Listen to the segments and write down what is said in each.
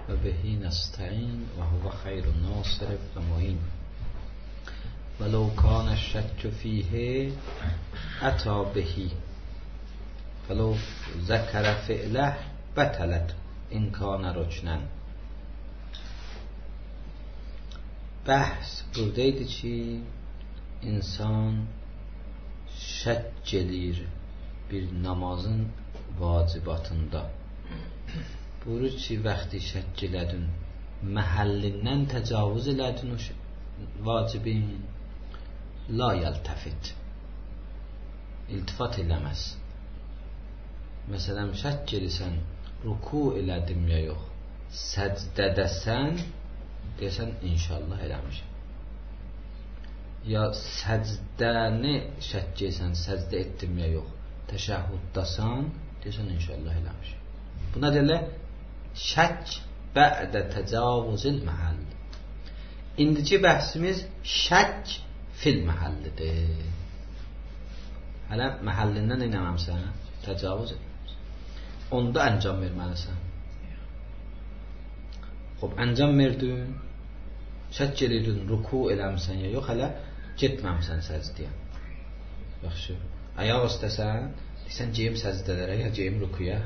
ve bihi nesta'in ve huve hayrun nasir ve mu'in. Ve lev kana şekku fihi ata bihi. Ve lev zekere fi'leh betelet in kana ruknen. Bəhs buradaydı ki, insan şəkk edir bir namazın vacibatında. Buyurur ki, vaxtı şəkk elədin, məhəllindən təcavüz elədin o vacibin, la yəltəfit, iltifat eləməz. Məsələn, şəkk edirsən, ruku elədim ya yox, səcdədəsən, deyəsən, inşallah eləmişəm. Ya səcdəni şəkk edirsən, səcdə etdim ya yox, təşəhhuddasan, deyəsən, inşallah eləmişəm. Buna deyirlər, şəkk bə'də təcavüzil məhəll. İndiki bəhsimiz şəkk fil məhəllidir. Hələ məhəllindən inəməmsən, təcavüz etməmsən. Onda əncam verməlisən. Xob, əncam verdin, şəkk edirdin, ruku eləmsən ya yox, hələ getməmsən səcdiyə. Yaxşı, ayaq istəsən, deysən, geyim səcdələrə ya geyim rukuya.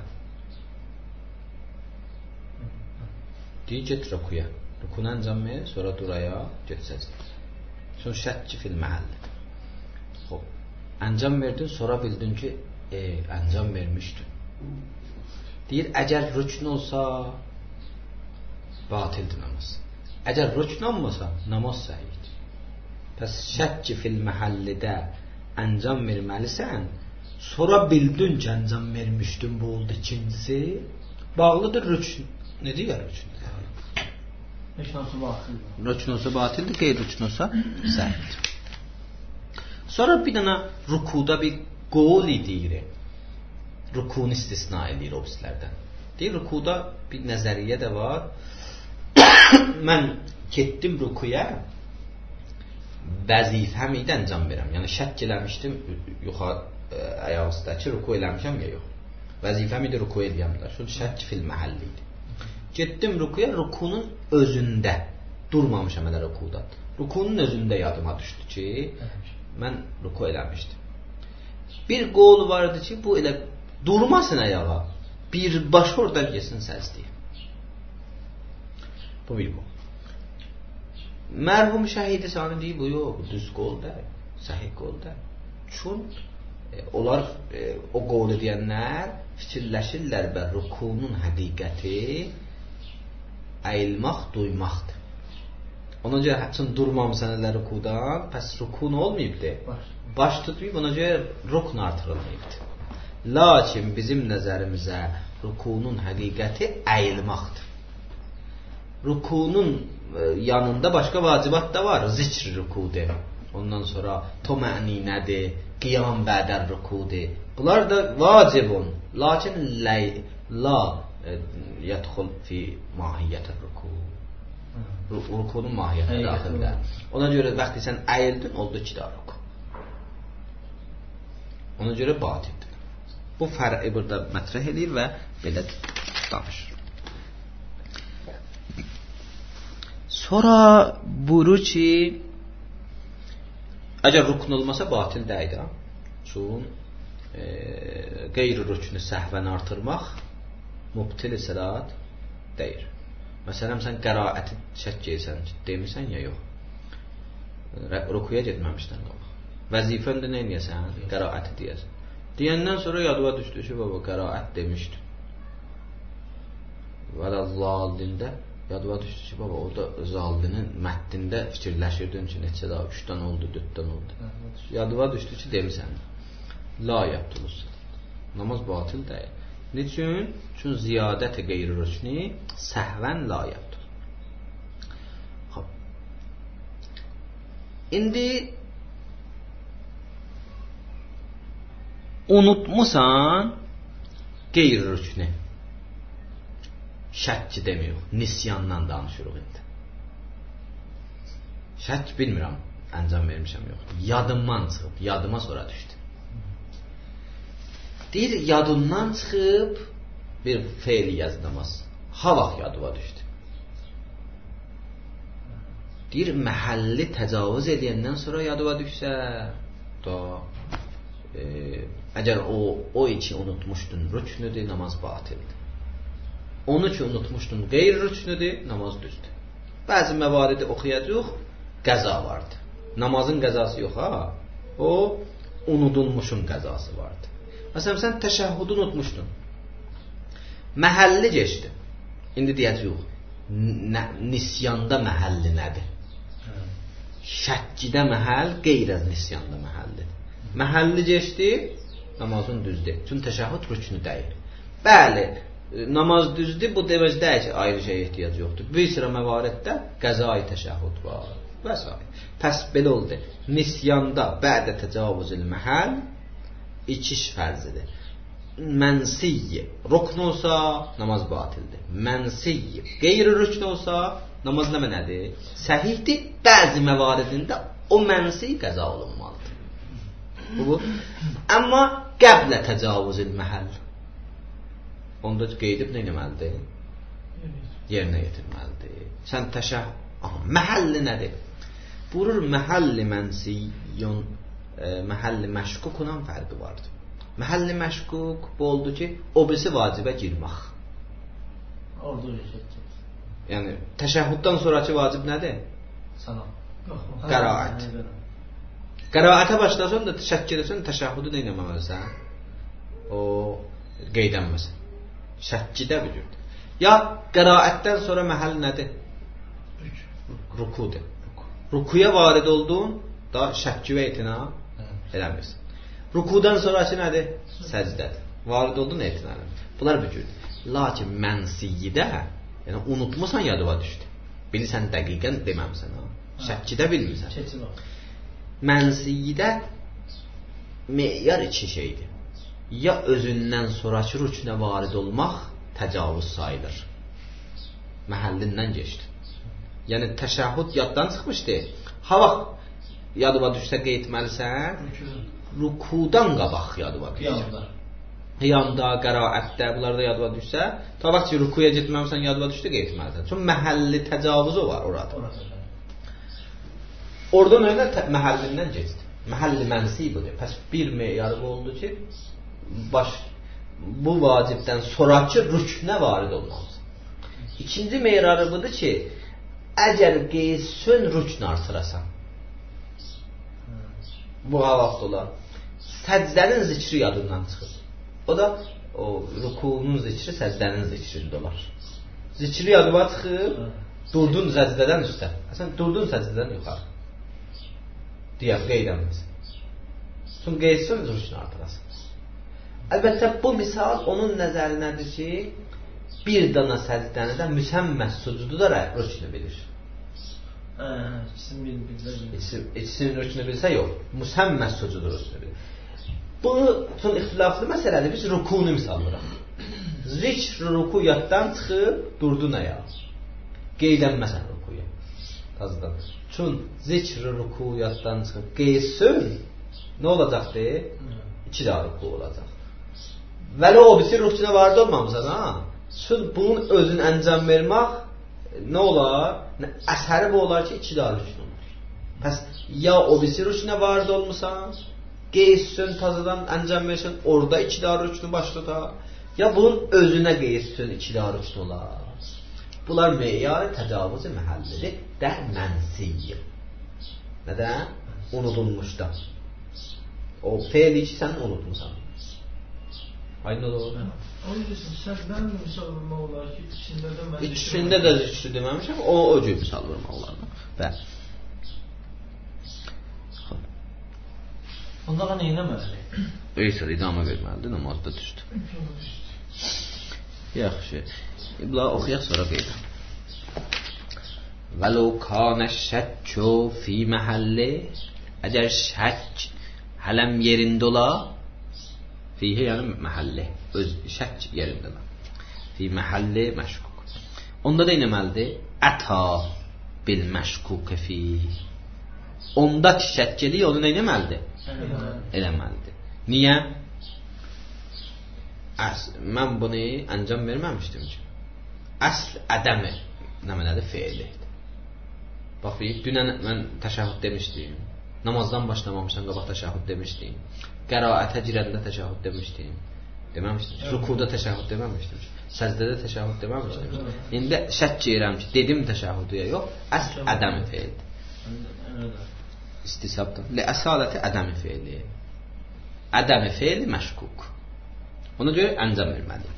Deyir, get rukuya. Rukunu əncam ver, sonra dur ayağa, get səcdə. Sonra şəkki fil məhəlli. Xob, əncam verdin, sonra bildin ki, əncam vermişdin. Deyir, əgər rükn olsa, batildir namaz. Əgər rükn olmasa, namaz səhiyyidir. Pəs şəkki fil məhəllidə əncam verməlisən, sonra bildin ki, əncam vermişdin, bu oldu ikincisi, bağlıdır rükn. Ne deyir rükn? Rükn olsa batildir, qeyr rükn olsa səhiyyidir. Sonra bir dənə rukuda bir qol deyir. Rukunu istisna edir o bizlərdən. Deyir, rukuda bir nəzəriyyə də var. Mən getdim rukuya, vəzifəm idi əncam verəm. Yəni şəkk eləmişdim, yuxarı ayaq üstəki ruku eləmişəm ya yox. Vəzifəm idi ruku eləyəmlər. Çünki şəkk fil məhəlli idi. Getdim rukuya, rukunun özündə durmamışam elə rukuda. Rukunun özündə yadıma düşdü ki, mən ruku eləmişdim. Bir qol vardı ki, bu elə durmasın ayağa, birbaşa oradan yesin səcdiyə. Bu bir qol. Mərhum şəhidi sani deyib, bu yox, bu düz qol deyil, səhih qol deyil. Çün onlar o qolu deyənlər fikirləşirlər və rukunun həqiqəti əyilmaq, duymaqdır. Ona görə həmçin durmamısan elə rukudan, pəs rukun olmayıbdır. Baş tutmayıb, ona görə rukun artırılmayıbdır. Lakin bizim nəzərimizə rukunun həqiqəti əyilmaqdır. Rukunun yanında başqa vacibat da var. Zikr rukudur. Ondan sonra toma'ninədir, qiyam bədər rukudur. Bunlar da vacibun. Lakin la yədxul fi mahiyyətə ruku. Rukunun mahiyyətə daxildə. Ona görə vaxtı sən əyildin, oldu ki da ruku. Ona görə batildir. Bu fərqi burada mətrəh edir və belə danışır. Sonra buyurur ki, əgər rukun olmasa batil deyil. Çünki qeyri-rüknü səhvən artırmaq mubtil salat deyil. Məsələn, sən qəraəti şəkk edirsən, demirsən ya yox. Rukuya getməmişdən qabaq. Vəzifəndə nə edəsən? Qəraəti deyəsən. Deyəndən sonra yadıma düşdü ki, baba qəraət demişdi. Vələzzalində yadıma düşdü ki, baba orada zallinin mətnində fikirləşirdin ki, neçə daha 3-dən oldu, 4-dən oldu. Yadıma düşdü ki, demirsən. La yaptınız. Namaz batil deyil. Niçin? Çünki ziyadət-i qeyri-rükni səhvən la yaptınız. İndi unutmusan qeyri-rükni. Şəkki demiyor. Nisyandan danışırıq indi. Şəkk bilmirəm, əncam vermişəm yox. Yadımdan çıxıb, yadıma sonra düşdü. Deyir, yadımdan çıxıb bir feil yazılmaz. Ha vaxt yadıma düşdü. deyir məhəlli təcavüz edəndən sonra yadıma düşsə da əgər o iki unutmuşdun rüknüdür, namaz batildir. Onu ki unutmuşdun qeyri-rüknüdür, namaz düzdür. Bəzi məvaridi oxuyacaq, qəza vardır. Namazın qəzası yox ha. O unudulmuşun qəzası vardır. Məsələn sən təşəhhüdü unutmuşdun. Məhəlli keçdi. İndi deyəcəyik nisyanda məhəlli nədir? Şəkkidə məhəll qeyr-az nisyanda məhəllidir. Məhəlli keçdi, namazın düzdür. Çünki təşəhhüd rüknü deyil. Bəli, namaz düzdür, bu demək deyil ki, ayrı şey ehtiyac yoxdur. Bir sıra məvariddə qəza-i təşəhhüd var və s. Pəs belə oldu. Nisyanda bədə təcavüzül məhəll iki iş fərzidir. Mənsiy rükn olsa namaz batildir. Mənsiy qeyri-rükn olsa namaz nə mənədir? Səhihdir. Bəzi məvaridində o mənsiy qəza olunmalıdır. Bu. Amma qəblə təcavüzül məhəll. Onda qeydib nə etməlidir? Yerinə yetirməlidir. Sən məhəlli nədir? Burur məhəlli mənsiyyun, məhəlli məşkukunun fərqi vardır. Məhəlli məşkuk bu oldu ki, o birisi vacibə girmək. Yəni təşəhhüddən sonraki vacib nədir? Salam. Qəraət. Qəraətə başlasan da şəkk edəsən təşəhhüdü nə etməlisən? O qeydənməsin. Şəkkidə bilirdi. Ya qəraətdən sonra məhəll nədir? Rukudur. Rukuya varid oldun, da şəkki və etina eləmirsən. Rukudan sonrası nədir? Səcdədir. Varid oldun, etina eləmirsən. Bunlar bütürdür. Lakin mənsiyidə, yəni unutmusan yadıva düşdü. Bilirsən dəqiqən deməmsən. Şəkkidə bilmirsən. Mənsiyidə meyar iki şeydir. Ya özündən sonraki rüknə varid olmaq təcavüz sayılır. Məhəllindən geçdi. Yəni təşəhhüd yaddan çıxmışdı. Ha vaxt yadıma düşsə qeytməlisən, rukudan qabaq yadıma düşəcək. Qiyamda, qəraətdə, bunlarda yadıma düşsə, ta vaxt ki rukuya getməmisən yadıma düşdü qeytməlisən. Çünki məhəlli təcavüzü var orada. Oradan öyle məhəllindən geçdi. Məhəlli mənsi budur. Pəs bir meyarı oldu ki, bu vacibdən sonraki rüknə varid olmalıdır. İkinci meyarı budur ki, əgər qeysün rükn artırasan, bu vaxt olar, səcdənin zikri yadından çıxır. O da o rukunun zikri səcdənin zikrində olar. Zikri yadıma çıxır, durdun səcdədən üstə. Sən durdun səcdədən yuxarı. Deyək, qeydəməsin. Çünki qeysün rükn artırasın. Əlbəttə bu misal onun nəzərinədir ki, bir dana səcdəni də müsəmməz sucudu da rüknü bilir. İkisinin rüknü bilsə yox. Müsəmməz sucudu rüknü bilir. Bu son ixtilaflı məsələdir. Biz rukunu misallırıq. Zikr ruku yaddan çıxıb durdun ayağa. Qeydənməsən rukuya. Tazıdan. Çün zikr ruku yaddan çıxıb qeysün nə olacaqdır? İki daha ruku olacaq. Vəli o birisi rüknə varid olmamısan ha? Çün bunun özün əncam vermək nə olar? Əsəri bu olar ki, iki daha rükn olur. Pəs ya o birisi rüknə varid olmuşsan, qeysün tazadan əncam versən, orada iki daha rüknü başlata, ya bunun özünə qeysün iki daha rükn olar. Bunlar meyarı təcavüzü məhəllidir, də mənsiyyir. Nədən? Unudulmuşda. O feili ki, sən unutmuşsan. Aynı olur. Onun üçün səcdən misal vurmaq olar ki, İçində də zikri deməmişəm, o cür misal vurmaq olar. Bəli. Onlara nə eləməli? Eysə, idamə verməlidir, namazda düşdü. Yaxşı. İbla oxuyaq sonra qeydə. Vəlau kanə şəkkü fi məhəlli, əgər şəkk hələm yerində ola, fihi yəni məhəlli, öz şəkk yerində ola. Fi məhəlli məşkuk. Onda da eləməlidir? Əta bil məşkuk fi. Onda ki şəkk edir, onu nə eləməlidir? Eləməlidir. Niyə? Mən bunu əncam verməmişdim ki. Əsl ədəmi nə mənədir? Feildir. Bax, dünən mən təşəhhüd demişdim. Namazdan başlamamışdan qabaq təşəhhüd demişdim. Qəraətə girəndə təşəhhüd demişdim. Deməmişdim. Rükuda təşəhhüd deməmişdim. Səcdədə təşəhhüd deməmişdim. İndi şək edirəm ki, dedim təşəhhüdüyə yox, əsl ədəm-i feildir. İstisabdan. Ləəsaləti ədəm-i feili. Ədəm-i feili məşkuk. Ona görə əncam verməliyim.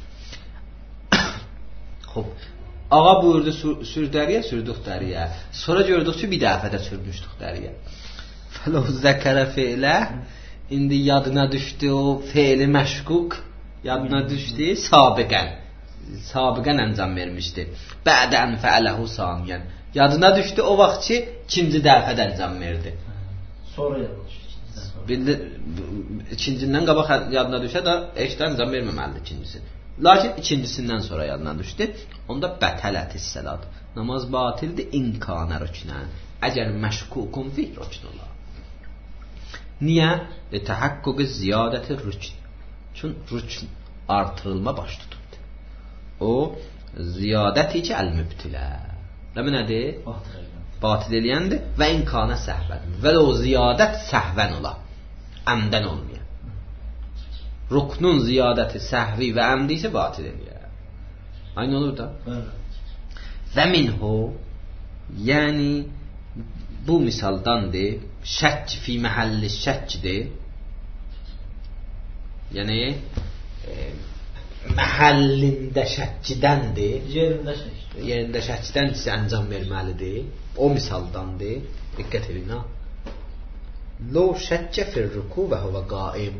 Xoş. Ağa buyurdu sür dəriyə, sürdük dəriyə. Sonra gördük ki, bir dəfə də sürmüşdük dəriyə. Fələv zəkərə feilə. İndi yadına düşdü o feili məşkuk. Yadına düşdü sabiqən. Sabiqən əncam vermişdi. Bədən fəələhu saniyən. Yadına düşdü o vaxt ki, ikinci dəfə də əncam verdi. Sonra yadına düşdü. İkincindən qabaq yadına düşsə də eşdə əncam verməməlidir ikincisi. Lakin ikincisindən sonra yadına düşdü. Onda bətələtis səlat. Namaz batildir imkanə rüknən. Əgər məşkukun fi rükn olar. Niyə? Təhəqqüqü ziyadəti rükn. Çün rükn artırılma baş tutubdur. O ziyadəti ki əl-mübtilə. Nədir? Batil eləyəndir və imkanə səhvən. Və o ziyadət səhvən olar. Əmdən olmayan. Ruknun ziyadəti səhvi və əmdi isə batil eləyər. Aynı olur da? Və minhu, yəni bu misaldandır, şəkk fi məhəlli şəkkdir. Yəni məhəllində şəkkidəndir. Yerində şəkkidən isə əncam verməlidir. O misaldandır. Diqqət edin ha. Lo şəkkə fir ruku və huvə qaim.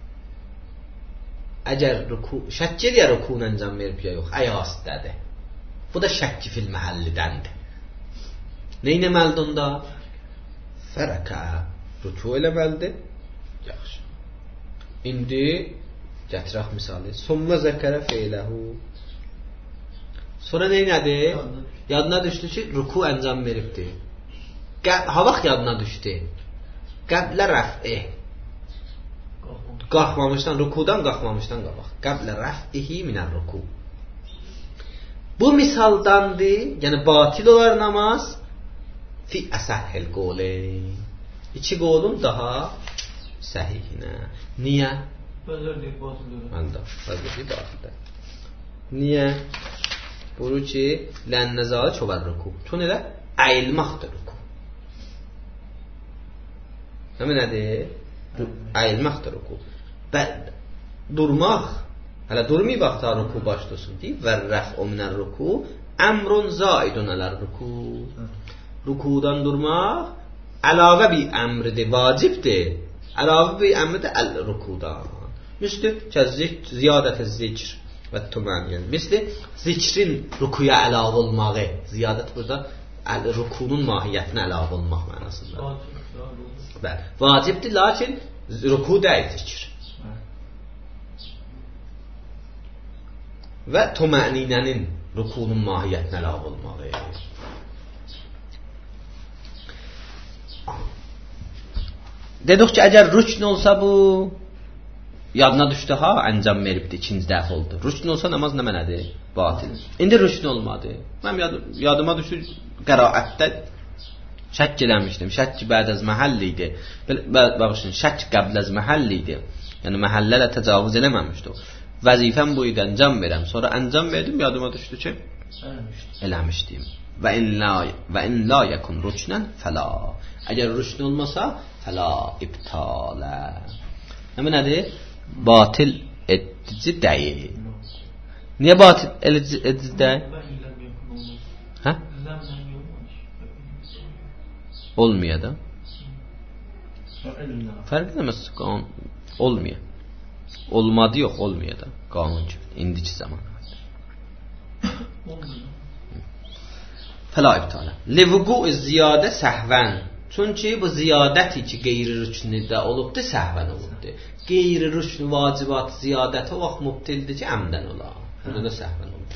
Əgər şəkk edir rukun əncam verib ya yox, əyasdədir. Bu da şəkki fil məhəllidəndir. Neynəməlidir onda? Fərəkə ruku eləməlidir. Yaxşı. İndi gətirək misali. Summa zəkərə feyləhu. Sonra neynədir? Yadına düşdü ki, ruku əncam veribdir. Ha vaxt yadına düşdü? Qəblə rəf'i. Qalxmamışdan, rukudan qalxmamışdan qabaq. Qəblə rəf'ihi minər ruku. Bu misaldandır, yəni batil olar namaz fi əsəhhil qoli. İki qolun daha səhihinə. Niyə? Bəzərlik batildir. Niyə? Buyurur ki, lənnəzalı çovər ruku. Çün elə əyilmaqdır ruku. Nədir? Əyilmaqdır ruku. Durmaq, hələ durmayıb vaxtlar ruku başlasın deyib və rəf'u minər ruku əmrun zaidun ələr ruku. Rukudan durmaq əlavə bir əmridir, vacibdir. Əlavə bir əmridir əl-rukudan. Misli ziyadət-i zikr və tüməniyən. Misli zikrin rukuya əlavə olmağı. Ziyadət burada rukunun mahiyyətinə əlavə olmaq mənasında. Vacibdir, lakin ruku deyil zikr. Və tüməninənin rukunun mahiyyətinə əlavə olmağı. Dedik ki, əgər rükn olsa bu yadına düşdü ha, əncam veribdi, ikinci dəfə oldu. Rükn olsa namaz nə mənədir? Batil. İndi rükn olmadı. Mən yadıma düşdü qəraətdə şəkk eləmişdim. Şəkk bə'd əz məhəlli idi. Baxışın, şəkk qəbl əz məhəlli idi. Yəni məhəllələ təcavüz eləməmişdi. Vəzifəm bu idi, əncam verəm. Sonra əncam verdim, yadıma düşdü ki eləmişdim. Və in la yəkun rüknən fəla. Əgər rükn olmasa fəla ibtalə. Nədir? Batil edici deyil. Niyə batil edici deyil? Hə? Olmuyor da. Fərq eləməz, olmuyor. Olmadı yox, olmuyor da. Qanun kimi, indiki zaman. Fəla ibtalə. Livuqu ziyadə səhvən. Çünki bu ziyadəti ki, qeyri-rüknüdə olubdur, səhvən olubdur. Qeyri-rükn vacibat ziyadəti o vaxt mubtildir ki, əmdən olar. Burada da səhvən olubdur.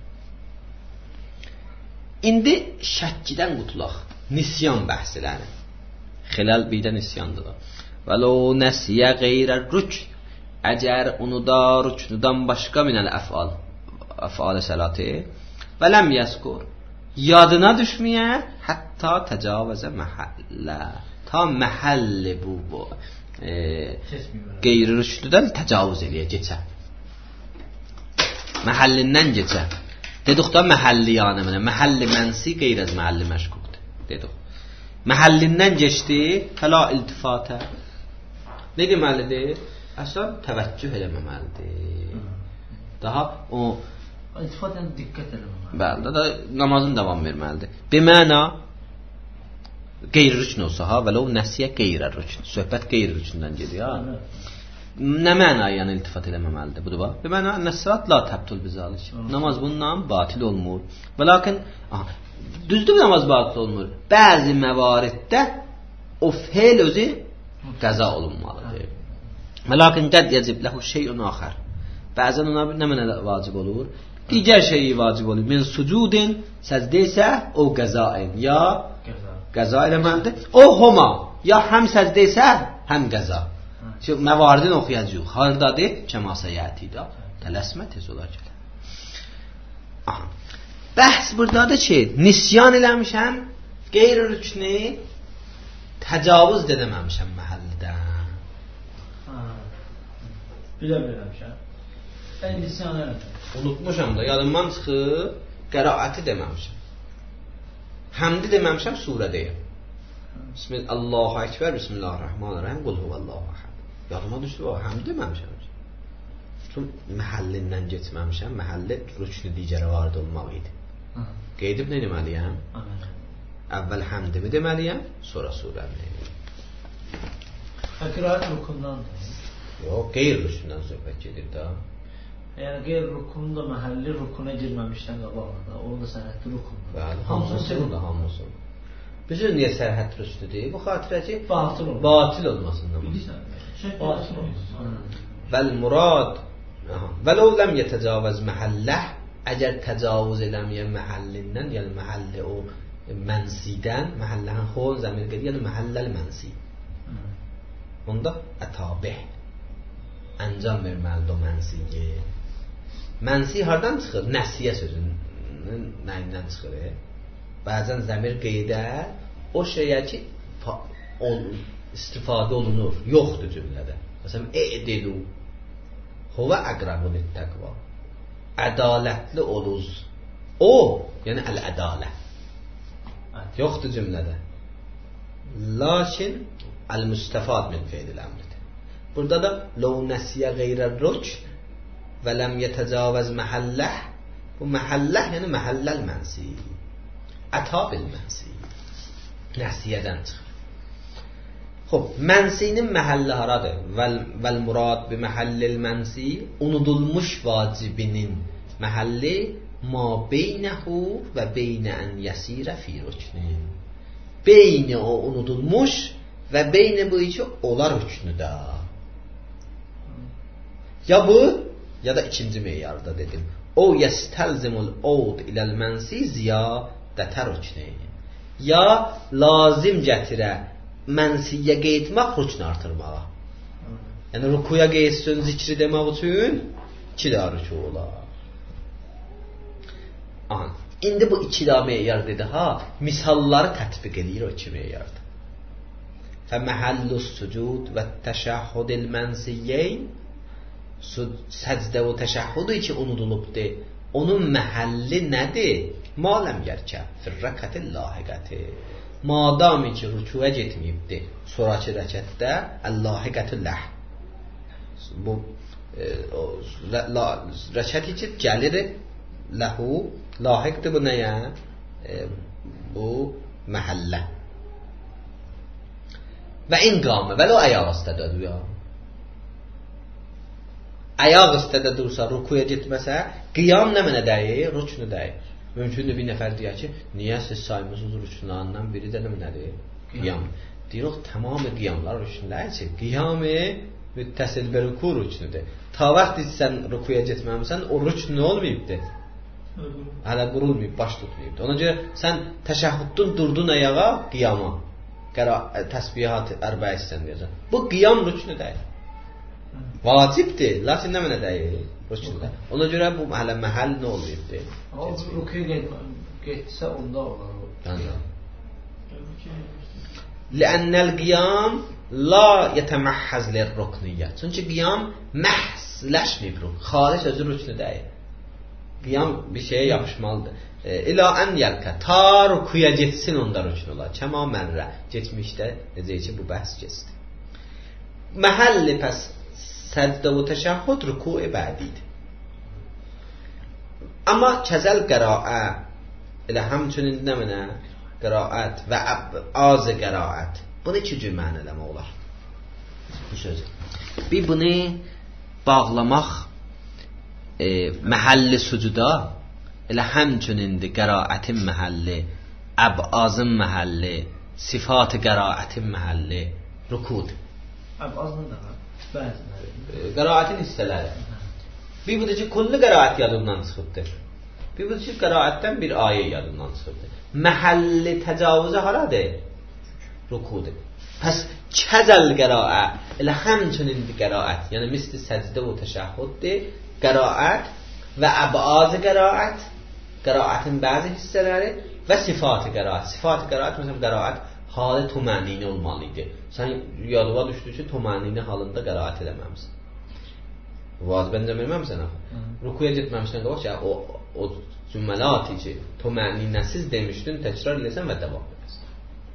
İndi şəkkidən qutulaq. Nisyan bəhslərini. Xilal bir də nisyandır. Və lo nəsiyə qeyrə-rükn. Əgər onu da rüknüdən başqa minəl əfal-i səlati və ləm yəskur. yadına düşməyə hətta təcavüzə məhəllə. Ta məhəlli bu qeyri-rüşdüdən təcavüz eləyə keçə. Məhəllindən keçə. Dedik da məhəlli yanımına. Məhəlli mənsi qeyr-əz məhəlli məşkuqdur. Dedik. Məhəllindən keçdi, fəla iltifatə. Nə deməlidir? Əsas təvəccüh eləməməlidir. Daha o iltifatən diqqət eləməməlidir. Bəli, da namazın davam verməlidir. Biməna qeyri-rükn olsa ha, vələ o nəsiyə qeyri-rükn. Söhbət qeyri-rükndən gedir ha. Nə məna yəni iltifat eləməməlidir? Budur bax. Biməna nəsrat la təbtul bizalik. Namaz bundan batil olmur. Və lakin düzdür namaz batil olmur. Bəzi məvariddə o fe'l özü qəza olunmalıdır. Və lakin qəd yəcib ləhu şeyun axar. Bəzən ona nə mənə vacib olur? Digər şeyi vacib olur. Min sucudin səcdə isə o qəzain ya qəza eləməlidir. O homa ya həm səcdə isə həm qəza. Çünki məvaridin oxuyacaq. Hardadır? Kəmasa yətida. Tələsmə tez olar gələr. Aha. Bəhs buradadır ki, nisyan eləmişəm, qeyri-rükni təcavüz edəməmişəm məhəllidən. Bilə-biləmişəm. Sən nisyan eləmişəm. Unutmuşam da, yadımdan çıxıb, qəraəti deməmişəm. Həmdi deməmişəm, surədəyəm. Allahu Ekber, Bismillahirrahmanirrahim, Qul huvallahu ahad. Yadıma düşdü, həmdi deməmişəm. Çünki məhəllindən geçməmişəm, məhəlli rüknü digərə varid olmaq idi. Qeydib nə deməliyəm? Əvvəl həmdimi deməliyəm, sonra surəmini. Qiraət rukundandır. Yox, qeyr-rükündən söhbət gedir da. Yəni qeyr-rükunu da məhəlli rükuna girməmişdən qabaqda, onu da sənətli rukundur. Bəli, hamısı. Bizim niyə sərhət rüstüdür? Bu xatirə ki, batil olmasından. Batil olmasın. Vəl murad vələ ləm yetəcavəz məhəlləh, əgər təcavüz eləməyən məhəllindən, yəni məhəlli o mənsidən, məhəlləhən xol zəmir qedir, yəni məhəlləl mənsi. Onda ətabih əncam verməlidir o mənsiyi. Mənsi hardan çıxır? Nəsiyə sözünün nəyindən çıxır? Bəzən zəmir qeydə o şeyə ki istifadə olunur, yoxdur cümlədə. Məsələn, e'dilu huvə əqrabu littəqva. Ədalətli oluz. O, yəni əl-ədalə. Yoxdur cümlədə. Lakin əl-müstəfad min fe'lil əmridir. Burada da ləv nəsiyə qeyrər rükn və ləm yetəcavəz məhəlləh. Bu məhəlləh yəni məhəlləl mənsi. Ətabil mənsi. Nəsiyyədən çıxır. Xob, mənsinin məhəlli haradır? Vəl murad bi məhəllil mənsi, unudulmuş vacibinin məhəlli ma beynəhu və beynə ən yəsirə fi rüknin. Beyni o unudulmuş və beyni bu iki olar rüknüdə. Ya bu, ya da ikinci meyarda dedim. O yəstəlzimul oud iləl mənsi ziyadətə rüknin. Ya lazım gətirə mənsiyə qeydmək rükn artırmağa. Yəni rükuya qeydsin zikri demək üçün 2 daha rükü olar. Aha. İndi bu 2 daha meyar dedi ha, misalları tətbiq edir o 2 meyarda. Fəməhəllus sucud və təşəhhudil mənsiyyeyn, səcdə və təşəhhudu ki unudulubdur. Onun məhəlli nədir? Maləm yerkə firrəkətil lahiqəti. Madami ki rükuya getməyibdir, sonraki rəkətdə əl-lahiqətül ləh. Bu rəkət ki gəlir ləhu, lahiqdir bu nəyə? Bu məhəllə. Və inqamı, vələ o əyaq istədədir ya. Əyaq istədə dursa, rükuya getməsə, qiyam nə mənə dəyir? Rüknü dəyir. Mümkündür bir nəfər deyək ki, niyə siz saymısınız rüknlarından biri də nədir? Qiyam. Deyirik, tamamı qiyamlar rüknlər ki, qiyamı müttəsil bir rüku rüknüdür. Ta vaxt sən rükuya getməmişsən, o rükn nə olmayıbdır? Hələ qurulmayıb, baş tutmayıbdır. Ona görə sən təşəhhüddün durdun ayağa, qiyama. Təsbihat ərbə istən deyəcək. Bu qiyam rüknü deyil. Vacibdir, lakin nə mənə deyil? Rüknüdə. Ona görə bu hələ məhəll nə olmayıbdır? Rükuya getsə onda olar o. Lənnəl qiyam la yətəməhhəz lirrukniyyə. Çünki qiyam məhzləşməyib rukn. Xalis özü rüknü deyil. Qiyam bir şeyə yapışmalıdır. İlə ən yəlkə ta rukuya getsin onda rükn olar. Kəma mərrə. Geçmişdə necə ki bu bəhs keçdi. Məhəlli pəs səcdə və təşəhhud ruku-i bədidir. Amma kəzəl qəraə elə həmçinin nə mənə qiraət və az qiraət. Bunu iki cür məna eləmək olar. Bu söz. Bir bunu bağlamaq məhəlli sucuda elə həmçünindir qiraətin məhəlli, əbazın məhəlli, sifat-ı qiraətin məhəlli rukud. Əbazın da bəzi. Qiraətin hissələri. Bir budur ki, kullu qiraət yadından çıxıbdır. Bir budur ki, qiraətdən bir ayə yadından çıxıbdır. Məhəlli təcavüzə haradır? Rukudur. Pəs kəzəl qiraə elə həmçünindir qiraət. Yəni misli səcdə və təşəhhuddir. Qiraət və əbaz qiraət, qiraətin bəzi hissələri və sifat-ı qiraət. Sifat-ı qiraət məsələn qiraət halı tuməninə olmalıdır. Sən yadıva düşdü ki, tuməninə halında qiraət eləməmisən. Vacibən deməməmsən axı. Rukuya getməmişdən qabaq ki, o cümləti ki, tuməninəsiz demişdin, təkrar eləsən və devam edəsən.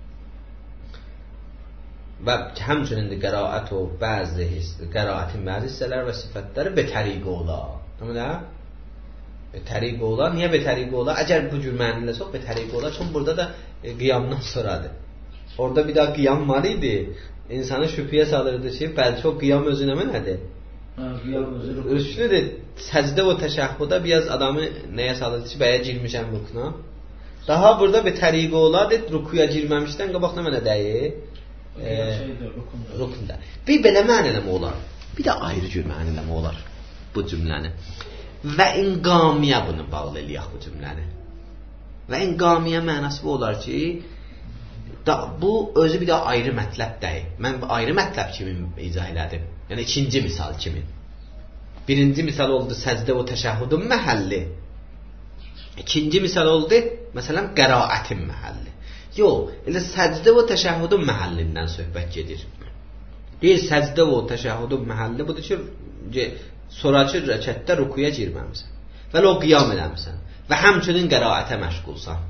Və həmçinin qiraət o bəzi qiraətin bəzi hissələri və sifətləri betəriqə ola. Demələ? Betəriqə ola. Niyə betəriqə ola? Əgər bu cür mənlə çox betəriqə ola. Çünki burada da qiyamdan sonradır. Orada bir daha qiyam var idi. İnsanı şübhəyə salırdı ki, bəlkə o qiyam özünə nədir? Rüşnüdür. Səcdə və təşəhhuda biraz adamı nəyə salırdı ki, bəyə girmişəm rukuna. Daha burada betəriqə ola, rukuya girməmişdən qabaq nə mənə dəyir? Rukunda. Bir belə mənələmə olar. Bir də ayrı cür mənələmə olar bu cümləni. Və inqamiyə bunu bağlı eləyək bu cümləni. Və inqamiyə mənası bu olar ki, bu özü bir də ayrı mətləb deyil. Mən ayrı mətləb kimi izah elədim. Yəni ikinci misal kimi. Birinci misal oldu səcdə və təşəhhudun məhəlli. İkinci misal oldu məsələn qiraətin məhəlli. Yox, elə səcdə və təşəhhudun məhəllindən söhbət gedir. Deyir, səcdə və təşəhhudun məhəlli budur ki, sonraki rəkətdə rukuya girməmisən. Və o qiyam eləmisən. Və həmçinin qiraətə məşğulsan.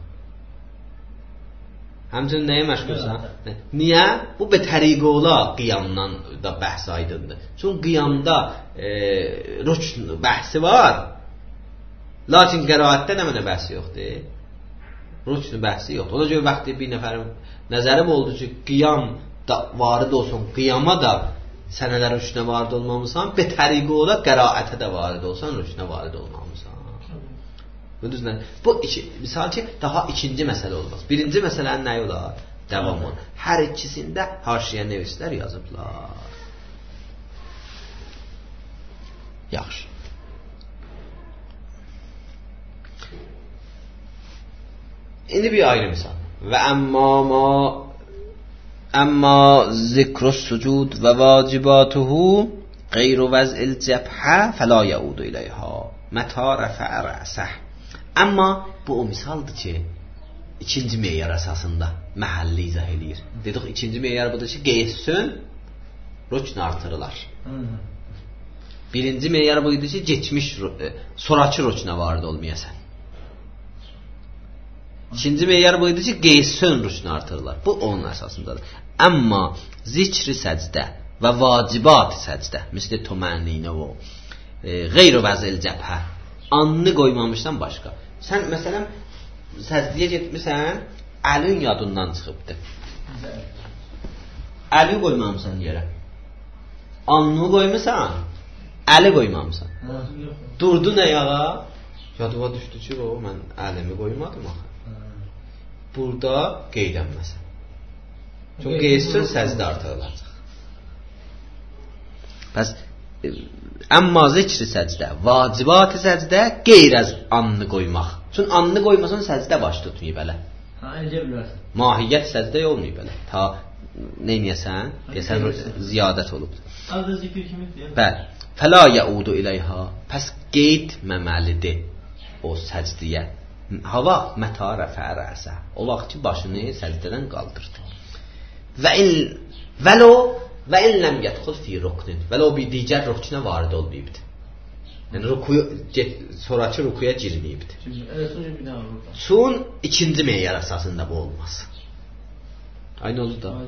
Həmçinin nəyə məşğulsan? Niyə? Bu betəriqə ola qiyamdan da bəhs aydındır. Çünki qiyamda rükn bəhsi var. Lakin qiraətdə nə mənə bəhsi yoxdur? Rükn bəhsi yoxdur. Ona görə vaxtı bir nəfərin nəzərim oldu ki, qiyam da varid olsun, qiyama da sənələr rüknə varid olmamısan, betəriqə ola qiraətə də varid olsan, rüknə varid olmamısan. Bu misal ki, daha ikinci məsələ olmaz. Birinci məsələnin nəyi olar? Devam olur. Hər ikisində haşiyə nevislər yazıblar. Yaxşı. İndi bir ayrı misal. Və əmmə zikrus sucud və vacibatuhu qeyru vəz'il cəbhə fəla yəudu iləyhə mətə rəfə rəsəh. Amma bu o misaldır ki, ikinci meyyar əsasında məhəlli izah edir. Dedik, ikinci meyyar budur ki, qeysün rükn artırılar. Birinci meyyar buydu ki, geçmiş, sonraki rüknə varid olmayasan. İkinci meyyar buydu ki, qeysün rükn artırılar. Bu onun əsasındadır. Amma zikri səcdə və vacibat səcdə, misli tuməninə o, qeyru vəzil cəbhə, anını qoymamışdan başqa. Sən məsələn səcdiyə getmisən, əlin yadından çıxıbdır. Əli qoymamısan yerə. Anını qoymusan, əli qoymamısan. Durdun ayağa, yadıma düşdü ki, mən əlimi qoymadım axı. Burada qeydənməsən. Çünki qeysün səcdə artırılacaq. Bəs əmma zikri səcdə, vacibat-ı səcdə qeyr az anını qoymaq. Çünki anını qoymasan səcdə baş tutmayıb belə. Mahiyyət səcdə olmayıb belə. Ta neyniyəsən? Deyəsən ziyadət olubdur. Azda zikr kimidir? Bəli. Fəla yəudu iləyhə. Pəs qeyd məməlidir o səcdiyə. hava mətə rəfə rəsə. O vaxt ki başını səcdədən qaldırdı. Və in ləm yədxul fi ruknin. Və o bir digər rüknə varid olmayıbdı. Yəni sonrakı rükuya girməyibdi. Çün ikinci meyar əsasında bu olmaz. Aynı oldu da.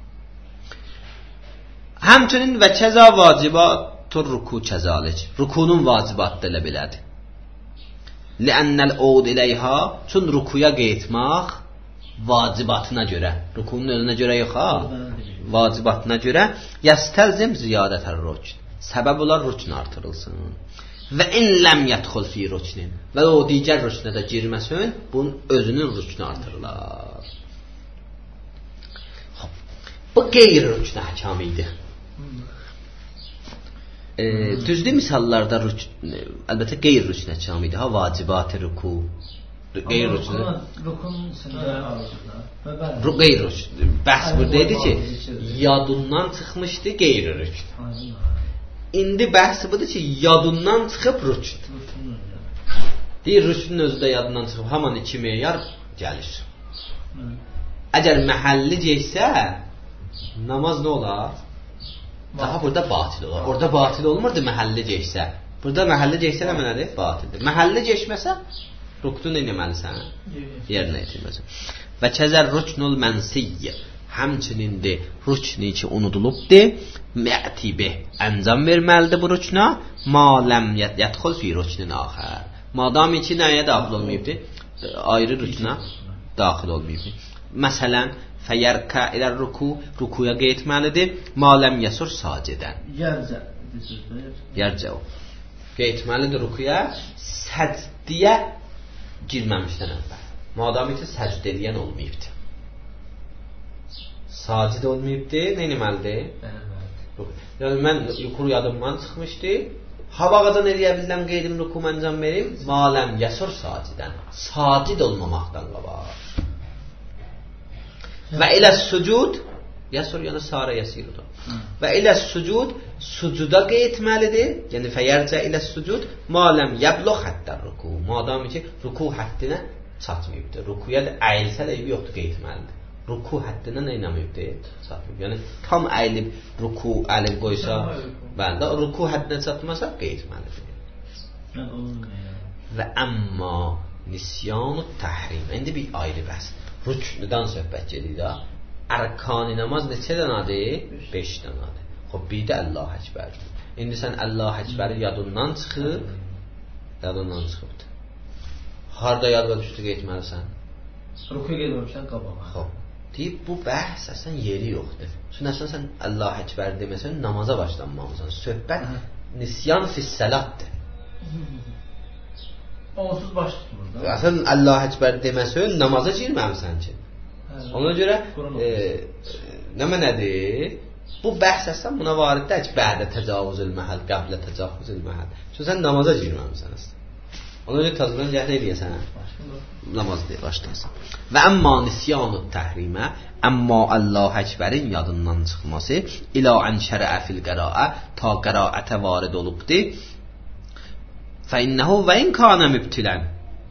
Həmçinin və kəza vacibatur ruku kəzalik. Rukunun vacibatı elə belədir. Lənnəl ud iləyha, çün rukuya qayıtmaq vacibatına görə. Rukunun özünə görə yox ha. Vacibatına görə yəstəlzim ziyadətər rükn. Səbəb olar rükn artırılsın. Və in ləm yədxul fi rüknin. Və o digər rüknə də girməsin, bunun özünün rüknü artırılar. Bu qeyri-rüknə həkam idi. Düzdür misallarda əlbəttə qeyri-rüknə həkam idi. Ha, vacibat-ı ruku. Qeyri-rüknə. Qeyri-rüknə. Bəhs burada idi ki, yadından çıxmışdı qeyri-rükn. İndi bəhsi budur ki, yadından çıxıb rükn. Deyir, rüknün özü də yadından çıxıb, haman iki meyar gəlir. Əgər məhəlli geysə, namaz nə olar? Daha burada batil olar. Orada batil olmurdu məhəlli geysə. Burada məhəlli geysə nə mənədir? Batildir. Məhəlli geçməsə, rüknü nə eləməlisən? Yerinə yetirməlisən. Və kəzər rüknül mənsiyyə. Həmçinindir rükni ki unudulubdur. Mə'tibi əncam verməlidir bu rüknə. Maləm yədxul fi rüknin axər. Madam ki nəyə daxil olmayıbdır? Ayrı rüknə daxil olmayıbdır. Məsələn, fəyərkə ilə rukuya qeytməlidir. Maləm yəsur sacidən. Yercə o. Qeytməlidir rukuya səcdiyə girməmişdən əvvəl. Madam ki səcd edən olmayıbdır. Sacid olmayıbdır, nə eləməlidir? Yəni mən yuxuru yadımdan çıxmışdı. Havaqadan eləyə biləm qeydim ruku məncam verim. Maləm yəsur sacidən. Sacid olmamaqdan qabaq. Və ilə sucud yəsur yəni sarə yəsirdir. Və ilə sucud sucuda qeytməlidir. Yəni fəyərcə ilə sucud maləm yəbluğ həttər ruku. Madam ki ruku həddinə çatmayıbdır. Rukuya da əyilsə də yoxdur qeytməlidir. Ruku həddinə nə eləməyibdir? Çatmayıb. Yəni tam əyilib ruku əlin qoysa, bəli, ruku həddinə çatmasa qeytməlidir. Və əmma nisyanu təhrim. İndi bir ayrı bəhs. Rüknüdən söhbət gedir də. Ərkan-ı namaz neçə dənədir? 5 dənədir. Xoş bir də Allah Əkbər. İndi sən Allah Əkbəri yadından çıxıbdır. Harda yadına düşdü getməlisən? Rukuya getməmişsən qabağa. Xoş. Deyib bu bəhs əsən yeri yoxdur. Çünki əsən sən Allah Əkbər deməsən namaza başlanmamısan. Söhbət nisyan fissəlatdır. Onsuz baş tutmur da. Əsən Allah Əkbər deməsən namaza girməmisən ki. Ona görə nə mənədir? Bu bəhs əsən buna variddir ki, bədə təcavüzül məhəl, qəblə təcavüzül məhəl. Çünki sən namaza girməmisən əslən. Ona görə tazıdan cəhd eləyəsən. Namaz deyə başlasın. Və əmma nisyanu təhrimə, əmma Allah Əkbərin yadından çıxması ilə ən şərə fil qəraə ta qəraətə varid olubdur. Fə innəhu və in kana mübtilən.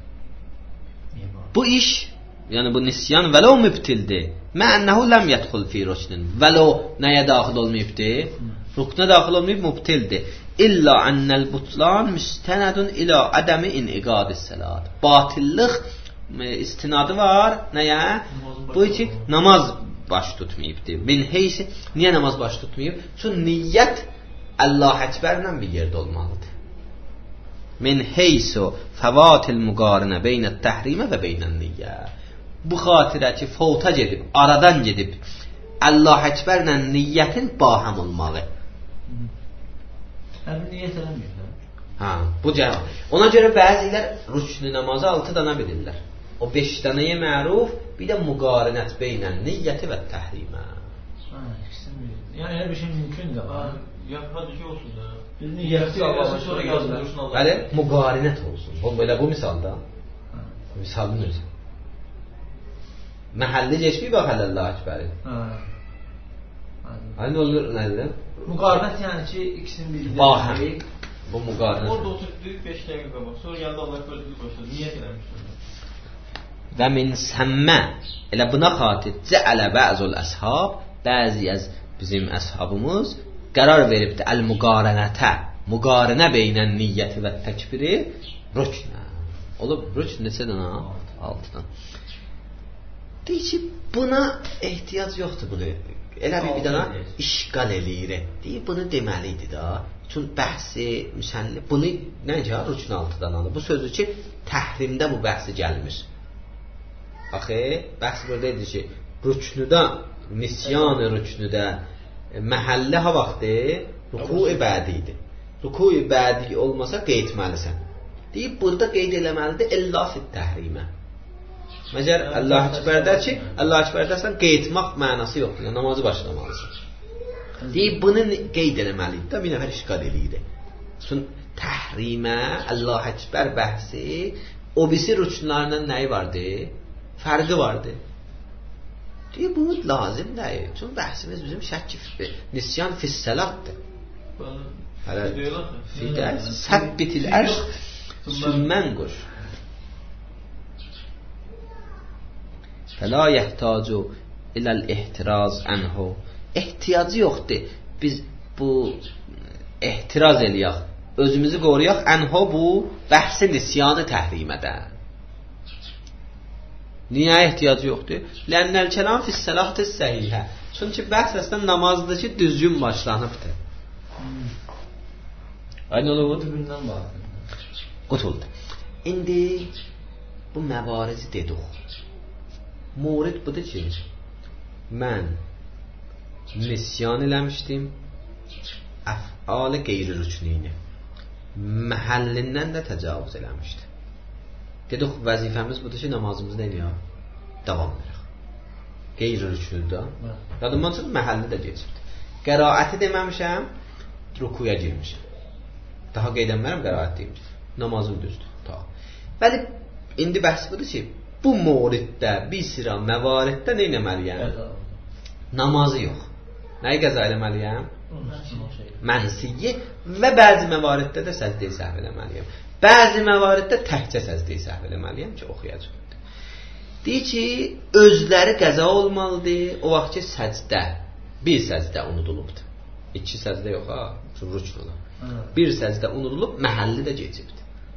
Bu iş, yəni bu nisyan vəlo mübtildir. Mə ənəhu ləm yədxul fi rüknin. Vəlo nəyə daxil olmayıbdır? Rüknə daxil olmayıb mübtildir. İlla ennel butlan müstənədun ilə ədəmi iniqadis səlat. Batillıq istinadı var. Nəyə? Bu ki namaz baş tutmayıbdır. Min heysi, niyə namaz baş tutmayıb? Çünki niyyət Allah Əkbərlə bir yerdə olmalıdır. Min heysu fəvatil müqarinə beynət təhrimə və beynən niyyə. Bu xatirə ki fovta gedib, aradan gedib Allah Əkbərlə niyyətin bahəm olmalı. Həmin niyyət eləməyir. Ha, bu cavab. Ona görə bəzilər rüknü namazı 6 dana bilirlər. O 5 danəyə məruf, bir də müqarinət beynən niyyəti və təhrimə. Yəni hər bir şey mümkündür. Hadi ki olsun da. Bir niyyəti sonra yazılır. Bəli, müqarinət olsun. O belə bu misalda. Misalın özü. Məhəlli geçməyib bax Allah Əkbəri. Aynı olur nədir? Müqarinət yəni ki, ikisini bildirir. Bu müqarinət. Orada oturduq 5 dəqiqə qabaq. Sonra gəldi Allah Əkbər başladı. Niyyət eləmişdir. və min səmmə elə buna xatir cəalə bə'zul əshab bəzi az bizim əshabımız qərar veribdi əl-müqaranətə müqaranə beynən niyyəti və təkbiri rüknə olub rükn neçədən 6-dan deyir ki buna ehtiyac yoxdur bunu elə bir dana işgal eləyir deyir bunu deməliydi da çünki bəhsi müsəllif bunu necə rükn 6-dan alır bu sözü ki təhrimdə bu bəhsi gəlmir axı bəhs burada edir ki rüknüdə nisyan rüknüdə məhəllə ha vaxtı ruku-i bədi idi ruku-i bədi olmasa qeyd etməlisən deyib burada qeyd eləməlidir illa fit təhrimə məgər Allah Ekberdə ki Allah Ekberdəsən qeyd etmək mənası yoxdur namazı başlamalısan deyib bunu qeyd eləməlidir də bir nəfər işqal eləyir çünki təhrimə Allah Ekber bəhsi o birisi rüknlərdən nəyi vardı fərqi vardı deyib bu lazım deyil çünki bəhsimiz bizim şəkki nisyan fissəlatdır fidəl səbbitil ərş sümmən quş fəla yəhtacu iləl ihtiraz ənhu ehtiyacı yoxdur biz bu ehtiraz eləyək özümüzü qoruyaq ənhu bu bəhsi nisyanı təhrimədən niyə ehtiyacı yoxdur? Lənnəl kəlam fissəlahtı səhihə çünki bəhs əslən namazdır ki düzgün başlanıbdır aynı olur qutuldu indi bu məvarizi dedik murid budur ki mən nisyan eləmişdim əf'al qeyri rüknini məhəllindən də təcavüz eləmişdim dedik vəzifəmiz budur ki namazımızda eləyək davam edək qeyri-rüknüdə yadımdan çıxıb məhəlli də geçibdi qəraəti deməmişəm rukuya girmişəm daha qeyd etmərəm qəraət deyim namazım düzdür bəli indi bəhs budur ki bu muriddə bir sıra məvariddə nə etməliyəm namazı yox nəyi qəza eləməliyəm mənsiyi və bəzi məvariddə də səcdə-i səhv eləməliyəm bəzi məvariddə təkcə səcdə-i səhv eləməliyəm ki oxuyacaq deyir ki özləri qəza olmalıdır o vaxt ki səcdə bir səcdə unudulubdur 2 səcdə yox ha rükn olan bir səcdə unudulub məhəlli də keçibdir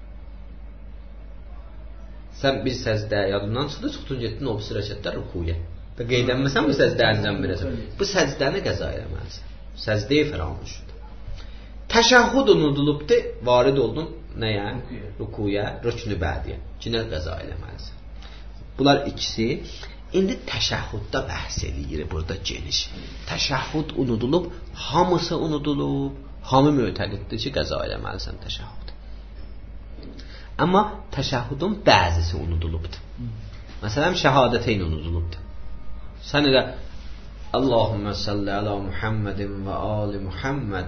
sən bir səcdə yadından çıxdın getdin o birisi rəkətdə rükuyə və qeydənməsən bu səcdə əncam verəsən bu səcdəni qəza eləməlisən səcdə-i fəramuşdur təşəhhud unudulubdur varid oldun nəyə? Rükuyə, rüknü bədiyə cinə qəza eləməlisən bunlar ikisi indi təşəhhudda bəhs eləyir burada geniş təşəhhud unudulub hamısı unudulub hamı mötəqiddir ki qəza eləməlisən təşəhhud amma təşəhhudun bəzisi unudulubdur məsələn şəhadəteyn unudulubdur sən elə Allahümmə salli alə Muhammedin və ali Muhammed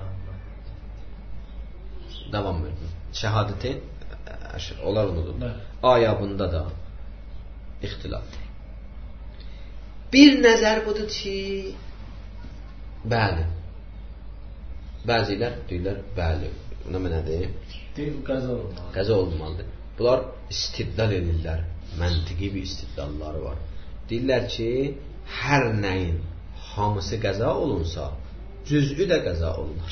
devam edin şəhadəteyn onlar unudulub ayabında da ixtilafdır bir nəzər budur ki bəli bəzilər deyirlər bəli buna mənədir qəza olmalıdır bunlar istidlal edirlər məntiqi bir istidlalları var deyirlər ki hər nəyin hamısı qəza olunsa cüz'ü də qəza olunur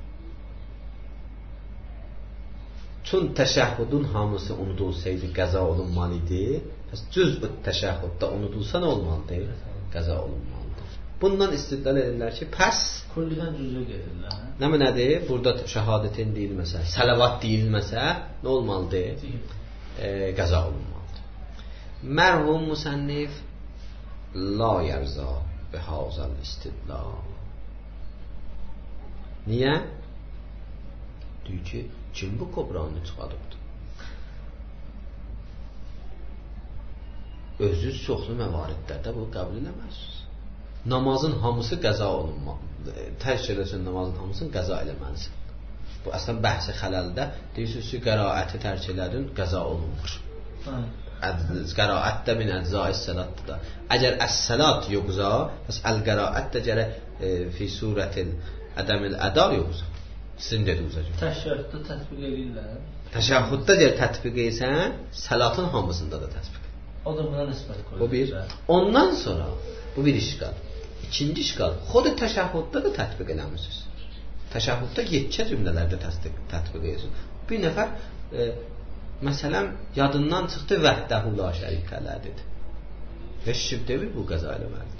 çün təşəhhudun hamısı unudulsaydı qəza olunmalıdır pəs cüz'ü təşəhhudda unudulsa nə olmalıdır? Qəza olunmalıdır bundan istidlal edirlər ki pəs kullidən cüz'ü gedirlər nə mənədir? Burada şəhadətin deyilməsə salavat deyilməsə nə olmalıdır? Qəza olunmalıdır mərhum müsənnif la yərza bihazal istidlal niyə? deyir ki kim bu kobranı çıxadıbdır? Özünüz çoxlu məvaridlərdə bu qəbul eləməzsiniz. Namazın hamısı qəza olunmalıdır. Tərk eləsən namazın hamısını qəza eləməlisən. Bu əslən bəhsi xələldə deyirsiniz ki, qəraəti tərk elədin, qəza olunmur. Qəraət də min əcza'i səlatdır da. Əgər əs-səlat yoxsa, bəs əl-qəraət də gərək fi surətil ədəmil əda yoxsa. Sizin dediyinizə görə. Təşəhhudda tətbiq edirlər. Təşəhhudda gər tətbiq etsən, salatın hamısında da tətbiq. O da buna nisbət koyulur. Bu bir. Ondan sonra bu bir işgal. İkinci işgal. Xod təşəhhüddə də tətbiq eləmisiniz. Təşəhhüddə yekə cümlələrdə tətbiq edirsiniz. Bir nəfər məsələn yadından çıxdı vəhdəhu la şərikə ləh dedi. Heç kim demir bu qəza eləməlidir.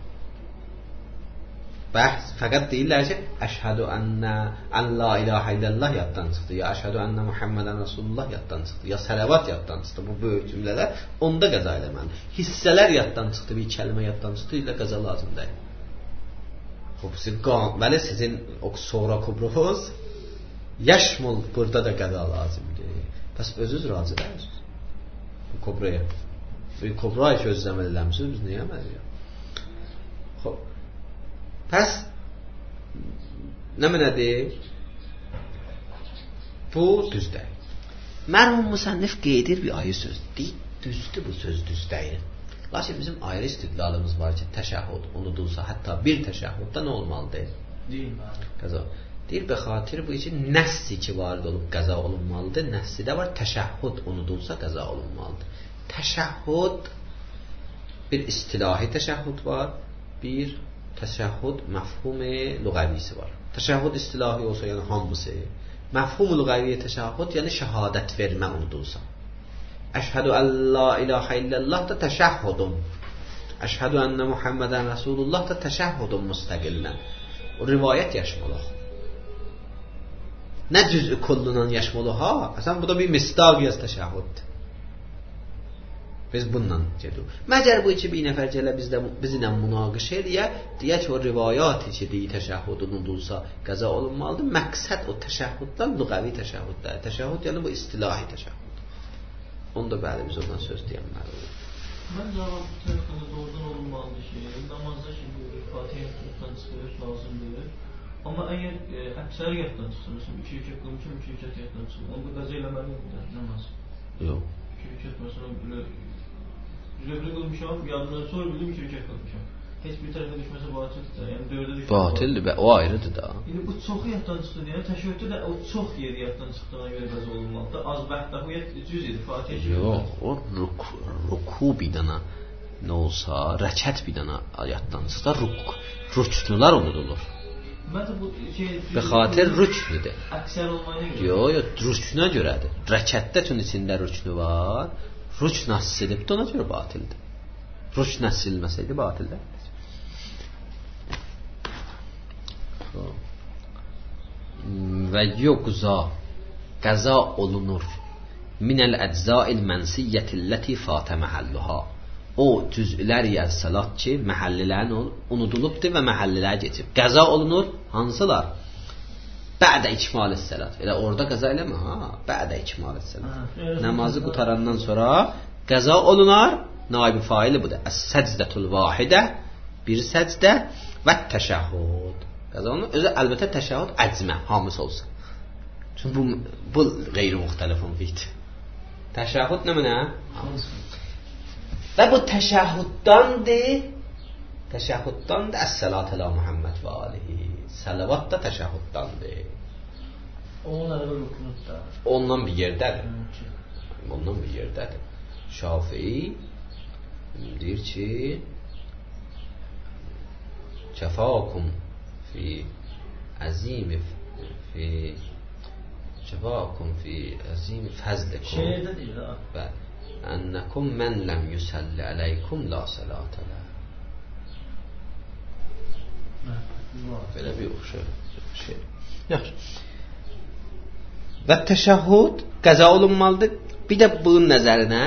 Bəhs fəqət deyirlər ki, əşhədü ənnə la ilahə illallah yaddan çıxdı, ya əşhədü ənnə Muhammedən Rasulullah yaddan çıxdı, ya sələvat yaddan çıxdı. Bu böyük cümlələr onda qəza eləməlidir. Hissələr yaddan çıxdı, bir kəlmə yaddan çıxdı, ilə qəza lazım deyil. Bəli, sizin o sonra kubrunuz yaşmul burada da qəza lazımdır. Bəs özünüz razı dəyirsiniz bu kubraya. Bu kubrayı ki özünüz əməl eləmişsiniz, biz niyə əməl edirik? Pəs nə mənədir? Bu düz deyil. Mərhum müsənnif qeyd edir bir ayrı söz. Düzdür bu söz düz deyil. Lakin bizim ayrı istidlalımız var ki, təşəhhüd unudulsa, hətta bir təşəhhüddə nə olmalıdır? Deyil. Qəza. Deyir, bəxatir bu için nəssi ki varid olub qəza olunmalıdır. Nəssi də var, təşəhhüd unudulsa qəza olunmalıdır. Təşəhhüd bir istilahi təşəhhüd var, bir təşəhhüd məfhum-i lüğəvisi var. Təşəhhüd istilahi olsa, yəni hamısı. Məfhum-i lüğəvi təşəhhüd, yəni şəhadət vermə unudulsa. Əşhədü ən la ilahə illallah da təşəhhüdun. Əşhədü ənnə Muhammedən Rasulullah da təşəhhüdun müstəqillən. O rivayət yaşmalı. Nə cüz'ü kullunan yaşmalı ha? Əsən bu da bir misdaqiyəz təşəhhüddir. Biz bundan gedirik. Məgər bu iki bir nəfər gələ bizlə münaqişə eləyə, deyək ki, o rivayat ki, deyi təşəhhüd unudulsa qəza olunmalıdır. Məqsəd o təşəhhüddən lüğəvi təşəhhüddir. Təşəhhüd yəni bu istilahi təşəhhüd. Onda bəli, biz ondan söz deyənməlidir. Mən cavab bu tərəfində doğrudan olunmalıdır ki, namazda ki, Fatihə tutdan çıxır, lazımdır. Amma əgər əksəriyyətdən çıxsa, məsələn, 2 rükət qılmışam, 2 rükət yətdən çıxır, onda qəza eləməlidir, namaz. Yox. 2 rükət, məsələn, zöhrü qılmışam, yadından sonra bildim 2 rükət qılmışam. Heç bir tərəfə düşməsə batildir, yəni 4-ə düşməsə batildir, o ayrıdır da. İndi bu çoxu yaddan çıxdı deyən, təşəhhüddə də o çox yeri yaddan çıxdığına görə qəza olunmalıdır. Az bəhdəhuyyət cüz idi, Fatihə kimi. Yox, o ruku bir dana nə olsa, rəkət bir dana yaddan çıxsa, rüknülər unudulur. Bəxatir rüknüdür. Əksər olmayına görə. Yox, rüknə görədir. Rəkətdə üçün içində rüknü var. Rükn əssilibdir, ona görə batildir. Rükn əssilməsəydi batildir. Və yuqza qəza olunur minəl əczail mənsiyyətilləti fatə məhəlluha. O cüz'lər yəs-salat ki, məhəllilərin unudulubdur və məhəllilərə keçib. Qəza olunur hansılar? Bə'də ikmal-əs-salat. Elə orada qəza eləmə ha, bə'də ikmal-əs-salat. Namazı qutarandan sonra qəza olunar, naibi faili budur. Əs-səcdətul vahidə, bir səcdə və təşəhhüd. Qəza olunur. Özü əlbəttə təşəhhüd əcmə, hamısı olsun. Çünki bu qeyri-müxtəlif olunur. Təşəhhüd nə mənə? Və bu təşəhhüddandır əs-salat ələ Muhammed və alihi. Salavat da təşəhhüddandır. Onun əvvəl rüknüdür. Ondan bir yerdədir. Ondan bir yerdədir. Şafii deyir ki, kəfakum fi əzimi fəzlikum. Şeirdə deyir ha. Ənəkum mən ləm yüsəlli əleykum la salatələ. Belə bir şey. Yaxşı. Və təşəhhüd qəza olunmalıdır. Bir də bunun nəzərinə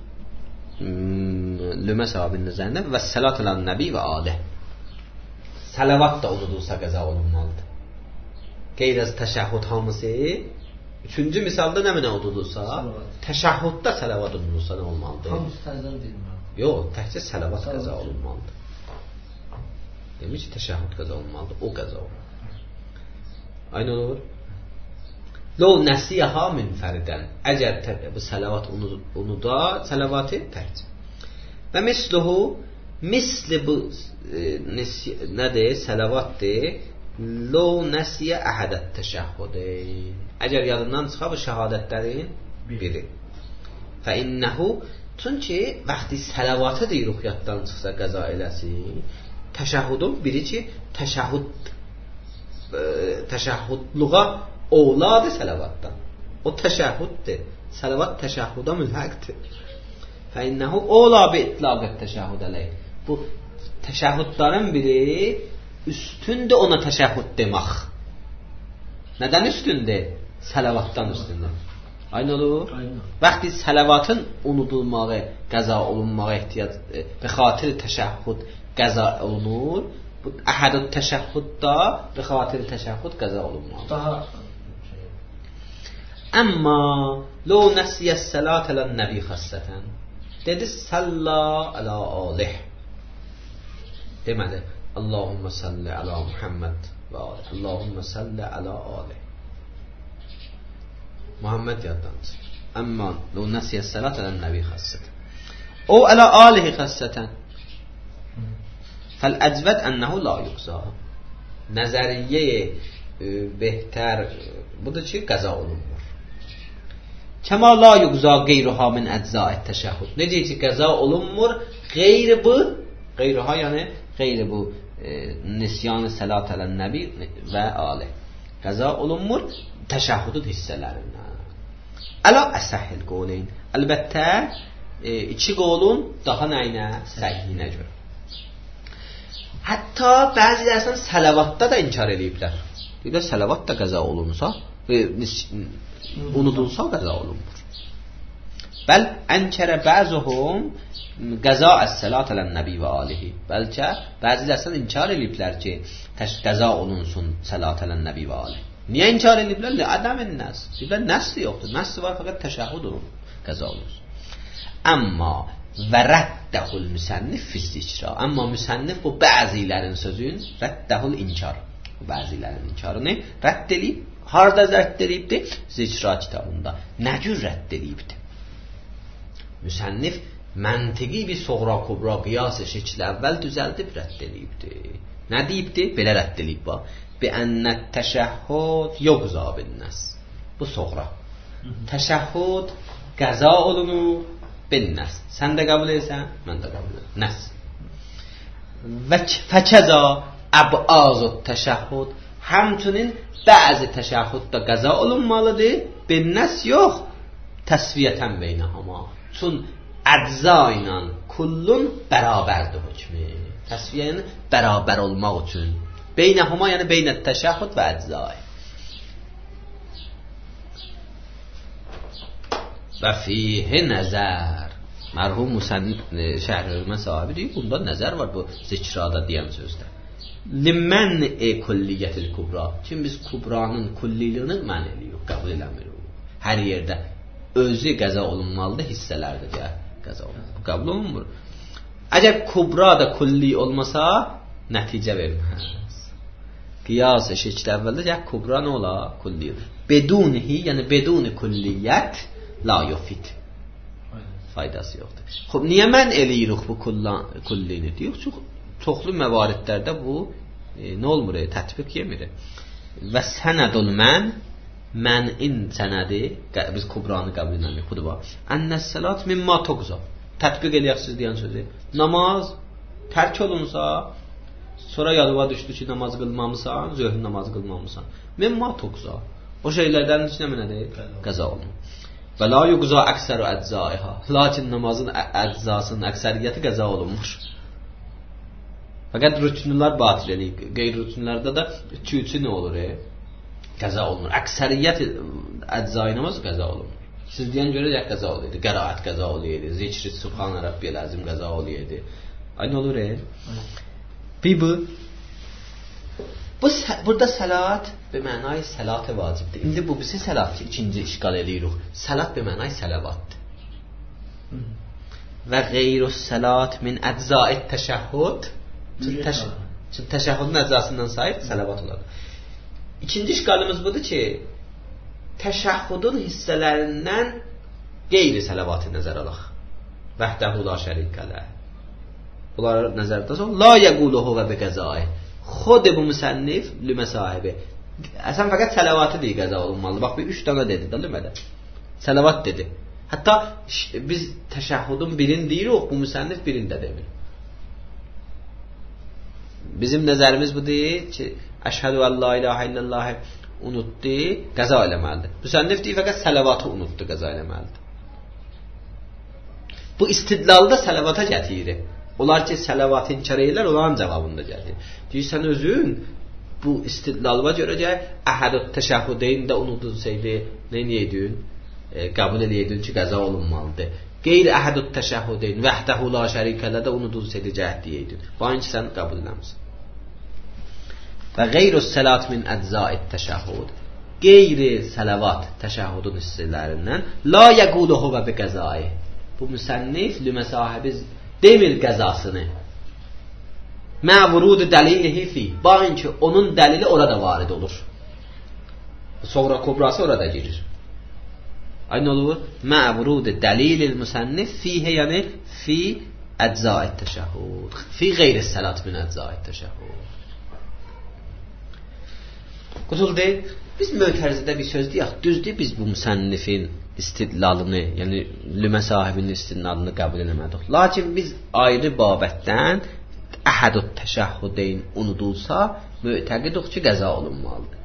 Lümə sahabinin nəzərinə və salat ilə nəbi və alih. Salavat da unudulsa qəza olunmalıdır. Qeyd az təşəhhüd hamısı. Üçüncü misalda nə mənə unudulsa, təşəhhüddə salavat unudulsa nə olmalıdır? Hamısı təzdən deyilməli. Yox, təkcə salavat qəza olunmalıdır. Demiş ki, təşəhhüd qəza olmalıdır, o qəza olur. Aynı olur. Ləv nəsiyəha münfəridən. Əgər bu salavat unuda, salavatı təkcə. Və misluhu, misli bu nədir? Salavatdır. Ləv nəsiyə əhədət təşəhhüdin. Əgər yadından çıxa bu şəhadətlərin biri. Fə innəhu, Çünki vaxtı sələvatı deyirik yaddan çıxsa qəza eləsin. Təşəhhudun biri ki, təşəhhudluğa ovladı sələvatdan. O təşəhhuddir. Salavat təşəhhuda mülhəqdir. Fəinnəhu ola bi itlaqət təşəhhud əleyh. Bu təşəhhudların biri üstündür ona təşəhhud demək. Nədən üstündür? Salavatdan üstündür. Aynı olur? Aynı. Vaxtı salavatın unudulmağı, qəza olunmağa ehtiyac və xatir təşəhhud qəza olunur. Bu əhədud təşəhhudda və xatir təşəhhud qəza olunmalı. Daha Amma lo nəsiyə səlat ələn nəbi xəssətən. Dedi salla ələ alih. Demədi Allahümmə salli ələ Muhammed və alih. Allahümmə salli ələ alih. Muhammed yaddanız. Amma lo nəsiyə səlat ələn nəbi xəssətən. O ələ alihi xəssətən. Fəl-əcvəd ənəhu la yuqza. Nəzəriyyə behtər budur ki, qəza olunmur. Kəma la yuqza qeyruha min əczaət təşəhhud. Necə ki, qəza olunmur, qeyri bu, qeyruha yəni qeyri bu nisyan-ı səlat ələn nəbi və alih. Qəza olunmur təşəhhudun hissələrindən. Əla əsəhil qovleyn. Əlbəttə, iki qovlun daha nəyinə? Səhiyinə görə. Hətta bəzilərsən sələvatda da inkar ediblər. Deyirlər, sələvat da qəza olunsa unudulsa qəza olunmur. Bəl ənkərə bəzuhum qəza əs-səlat ələn nəbi və alihi. Bəlkə bəzilərsən inkar ediblər ki, qəza olunsun səlat ələn nəbi və alihi. Niyə inkar ediblər? Ədəmin nəs. Deyiblər, nəsli yoxdur. Nəsli var, fəqət təşəhhud olun. Qəza olunsun. Əmma və rəddəhul müsənnif fizzikra. Amma müsənnif bu bəzilərin sözün rəddəhul inkar. Bu bəzilərin inkarını rədd edib. Harada rədd edibdir? Zikra kitabında. Nə cür rədd edibdir? Müsənnif məntiqi bir soğra kubra qiyas-ı şəkil əvvəl düzəldib rədd edibdir. Nə deyibdir? Belə rədd edib bax. Bi ennət təşəhhud yoqza binnəs. Bu soğra. Təşəhhud qəza olunur binnəs. Sən də qəbul edirsən, mən də qəbul edirəm. Nəs. Və fəkəza əbazut təşəhhud. Həmçinin bəzi təşəhhudda qəza olunmalıdır. Binnəs yox. Təsviyyətən beynəhama. Çün əcza ilə kullun bərabərdir hökmü. Təsviyyə yəni bərabər olmaq üçün. Beynəhuma yəni beynət təşəhhud və əczai. Və fihi nəzər. Mərhum müsənnif şərh-ül sahibi deyir, bunda nəzər var bu zikrada deyən sözdə. Limən kulliyyətil kubra. Kim biz kubranın kulliliyini mən ediyor, qəbul eləmirik. Hər yerdə özü qəza olunmalıdır, hissələrdə deyə qəza olunmalıdır. Qəbul olunmur. Əgər kubra da kulli olmasa, nəticə verməz. Qiyas-ı şəkil əvvəldə gəl kubra nə ola? Kulli. Bedunihi, yəni beduni kulliyyət la yufid. Faydası yoxdur. Xoş, niyə mən eləyirik bu kullini deyirik? Çünki çoxlu məvaridlərdə bu nə olmur? Tətbiq yemir. Və sənədul mənin sənədi, biz kubranı qəbul edirik. Budur bax. Ənəs-səlat mimma tuqza. Tətbiq eləyəksiniz deyən sözü. Namaz tərk olunsa, sonra yadıma düşdü ki, namaz qılmamısan, zöhr namazı qılmamısan. Mimma tuqza. O şeylərdən içinə nədir? Qəza olunur. Və la yuqza əksəru əczaiha. Lakin namazın əczasının əksəriyyəti qəza olunmur. Fəqət rüknlər batil edir. Qeyri-rüknlərdə də 2-3 nə olur? Qəza olunur. Əksəriyyət əczai namaz qəza olunur. Siz deyən görə qəza oluyordu. Qəraət qəza oluyordu. Zikri Subhan Rabbiyel Azim qəza oluyordu. Aynı olur Burada salat be mənay salat vacibdir. İndi bu bizi salat ki, ikinci işgal edirik. Salat be mənay salavatdır. Və qeyrus salat min əczaət təşəhhud. Çünki təşəhhudun əczasından sayıb salavat olar. İkinci işgalimiz budur ki, təşəhhudun hissələrindən qeyri salavatı nəzər alaq. Vəhdəhu la şərikələ. Bunları nəzərdə tutaq. La yəquluhu və bi qəzai. Xod bu müsənnif lümə sahibi. Əsən fəqət salavatı deyil qəza olunmalı. Bax bir 3 dənə dedi də lümədə. Salavat dedi. Hətta biz təşəhhüdün birini deyirik, bu müsənnif birində demir. Bizim nəzərimiz budur ki, əşhədü ən la ilahə illallah unutdu, qəza eləməlidir. Müsənnif deyir, fəqət sələvatı unutdu, qəza eləməlidir. Bu istidlalda sələvata gətirir. Onlar ki, sələvatı inkar edirlər, onların cavabında gətirir. Deyir, sən özün bu istidlalıma görə gəl, əhədut təşəhhüdeyn də unudulsaydı, nə edin? Qəbul edin ki, qəza olunmalıdır. Qeyri əhədut təşəhhüdeyn vəhdəhu la şərikələ də unudulsaydı cəhd deyəydin. Bu aynı sən qəbul eləmsin. Və qeyrus səlat min əczaid təşəhhüd. Qeyri sələvat təşəhhüdün hissələrindən la yəquluhu və bi qəzai. Bu müsənnif lümə sahibi demir qəzasını. Mə vurudu dəlilihi fi. Baxın ki, onun dəlili orada varid olur. Sonra kubrası orada girir. Aynı olur. Mə vurudu dəlilil müsənnif fihi, yəni fi əczaid təşəhhüd. Fi qeyri səlat min əczaid təşəhhüd. Qutuldu. Biz mötərizədə bir söz deyək. Düzdür, biz bu müsənnifin istidlalını, yəni lümə sahibinin istidlalını qəbul eləmədik. Lakin biz ayrı babətdən əhədut təşəhhüdeyn unudulsa, mütəqidik ki, qəza olunmalıdır.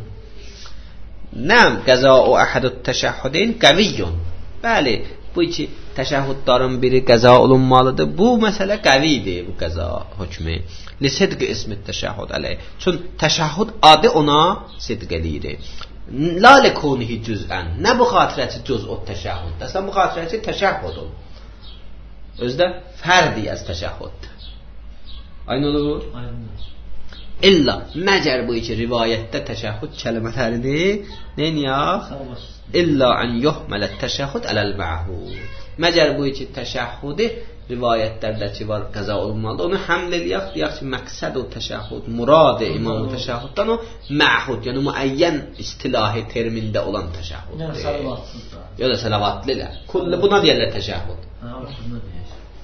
Nəm qəza o əhədut təşəhhüdeyn qəviyyun. Bəli, bu iki təşəhhüdların biri qəza olunmalıdır. Bu məsələ qəvidir, bu qəza hökmü. Lisidqi ismi təşəhhüd əleyh. Çünki təşəhhüd adı ona sidq eləyir. La lekunihi cüz'ən. Nə bu xatirəçi cüz o təşəhhüd? Əslən bu xatirəçi təşəhhüd olur. Özdə fərdi az təşəhhüddir. Aynı olur? Aynı. İlla məgər bu iki rivayətdə təşəhhüd kəlmələrini neyək? İlla an yuhmələ təşəhhüd ələl-mə'hud. Məgər bu iki təşəhhüdi rivayətlərdəki var qəza olunmalıdır. Onu həml eləyək, deyək ki, məqsəd o təşəhhüd, murad-ı imam-ı təşəhhüddən o mə'hud, yəni müəyyən istilahi termində olan təşəhhüd. Yəni sələvatsız da. Ya da sələvatlı ilə. Kullu buna deyirlər təşəhhüd. Aslında deyir.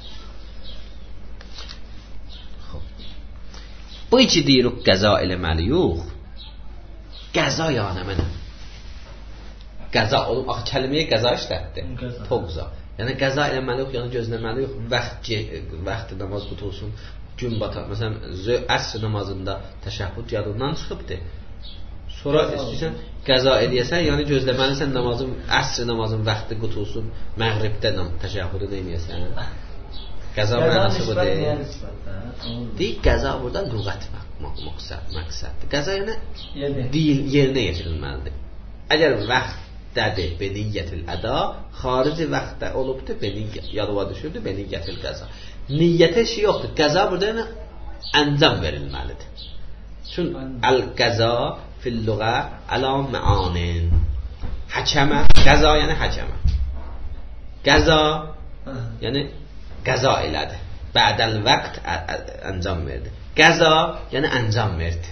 Bu iki deyirik qəza eləməli yox. Qəza yəni mənə. Qəza olub, axı kəlməyə qəza işlətdi. Toqza. Yəni qəza eləməli yox, yəni gözləməli yox. Vaxtı namaz qutulsun, gün batar. Məsələn, əsr namazında təşəhhüd yadından çıxıbdır. Sonra istəyirsən qəza eləyəsən, yəni gözləməlisən namazın, əsr namazın vaxtı qutulsun, məğribdə təşəhhüdü eləyəsən. Qəza mənası bu deyil. Deyil, qəza burada lüğət məqsəddir. Qəza yəni yerinə yetirilməlidir. Əgər vaxtdədir beniyyətil əda, xarici vaxtdə olubdur, yadıva düşürdür, beniyyətil qəza. Niyyətə şey yoxdur. Qəza burada yəni əncam verilməlidir. Çünki əl-qəza fil-lüğə əla məanin. Həkəmə, qəza yəni həkəmə. Qəza yəni qəza elədi. Bədəl vaxt əncam verdi. Qəza yəni əncam verdi.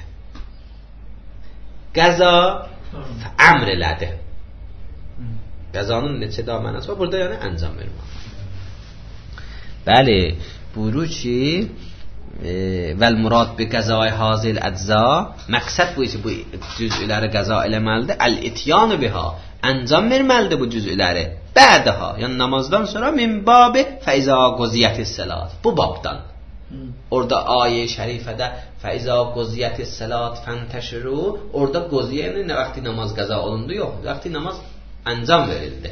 Qəza əmr elədi. Qəzanın neçə daha mənası var? Burada yəni əncam vermək. Bəli, buyurur ki vəl murad bi qəzai hazil əcza, məqsəd bu isə bu cüz'ləri qəza eləməlidir. Əl-ityanı biha, əncam verməlidir bu cüz'ləri. Bədaha, yəni namazdan sonra min babi fəizə qoziyyətis səlat. Bu babdan. Orada ayə-i şərifədə fəizə qoziyyətis səlat fəntəşiru, orada qoziyyə yəni nə vaxtı namaz qəza olundu? Yox, vaxtı namaz əncam verildi.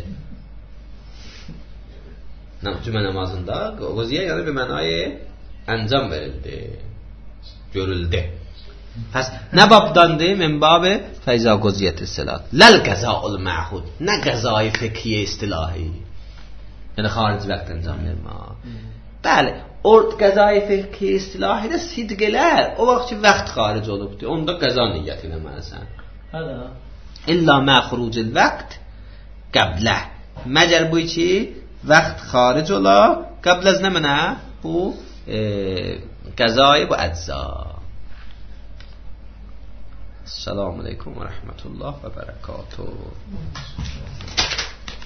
Cümə namazında qoziyyə yəni bir mənayı əncam verildi, görüldü. Pəs nə babdandır? Min babi fəizə qoziyyətis səlat. Ləl qəzaul mə'hud. Nə qəzai fiqhiyyə istilahi. Yəni xarici vaxt əncam vermə. Bəli, qəzai fiqhiyyə istilahi də sidqələr. O vaxt ki, vaxt xaric olubdur. Onda qəza niyyət eləməlisən. Hədə. İlla mə xurucil vaxt qəblə. Məgər bu ki, vaxt xaric ola, qəbləz nə mənə? Bu qəzai bu əcza. Esselamu aleykum və rəhmətullah və bərəkatuhu.